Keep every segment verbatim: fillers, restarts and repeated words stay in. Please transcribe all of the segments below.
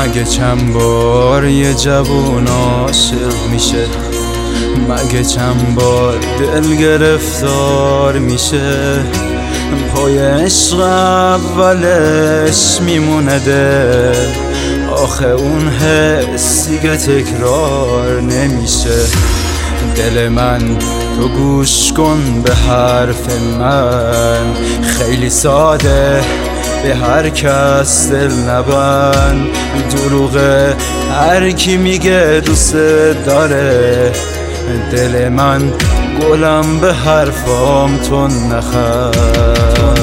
مگه چند بار یه جوون عاشق میشه؟ مگه چند بار دل گرفتار میشه؟ پای عشق اولش میمونه دل، آخه اون حس دیگه تکرار نمیشه. دل من تو گوش کن به حرف من، خیلی ساده به هر کس دل نبند. دروغه هر کی میگه دوست داره، دل من گلم به حرفام تو نخند.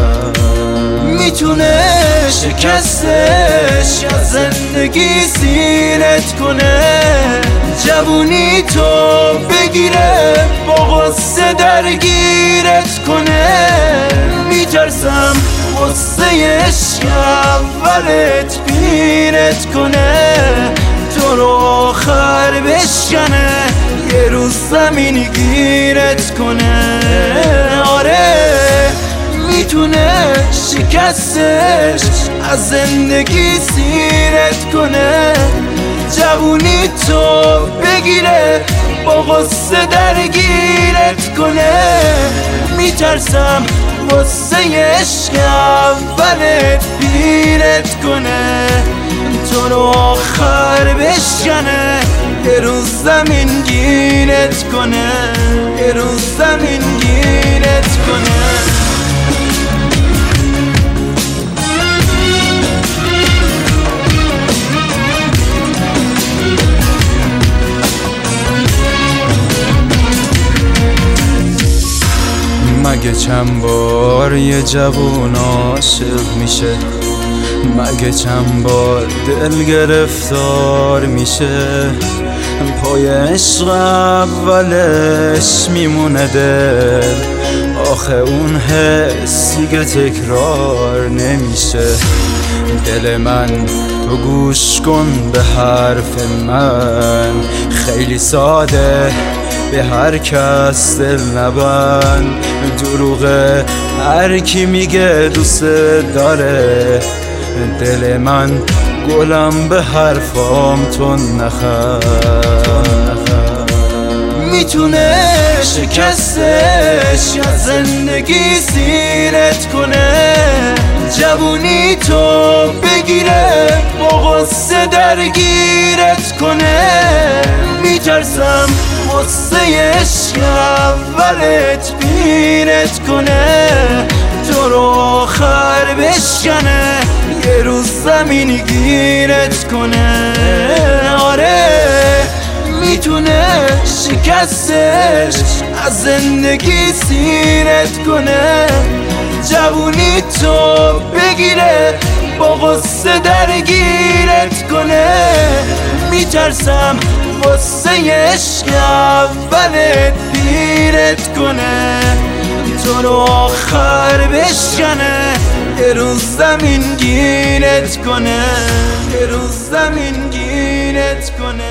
میتونه شکستش از زندگی سیرت کنه، جوونی تو بگیره با غصه درگیرت کنه. میترسم غصه عشق اولت پیرت کنه، تو رو آخر بشکنه یه روز زمین گیرت کنه. آره میتونه شکستش از زندگی سیرت کنه، جوونی تو بگیره با غصه درگیرت کنه. میترسم غصه عشق اولت پیرت کنه، تو رو آخر بشکنه یه روز زمین گیرت کنه، یه روز زمین گیرت کنه. مگه چند بار یه جوون عاشق میشه؟ مگه چند بار دل گرفتار میشه؟ پای عشق اولش میمونه دل، آخه اون حس دیگه تکرار نمیشه. دل من تو گوش کن به حرف من، خیلی ساده به هر کس دل نبند. دروغه هر کی میگه دوست داره، دل من گلم به حرفام تو نخند. میتونه شکستش از زندگی سیرت کنه، جوونی تو بگیره با غصه درگیرت کنه. میترسم غصه عشق اولت پیرت کنه، تو رو آخر بشکنه یه روز زمین گیرت کنه. آره میتونه شکستش از زندگی سیرت کنه، جوونی تو بگیره با غصه درگیرت کنه. میترسم غصه عشق اولت پیرت کنه، تو رو آخر بشکنه یه روز زمین گیرت کنه، یه روز زمین گیرت کنه.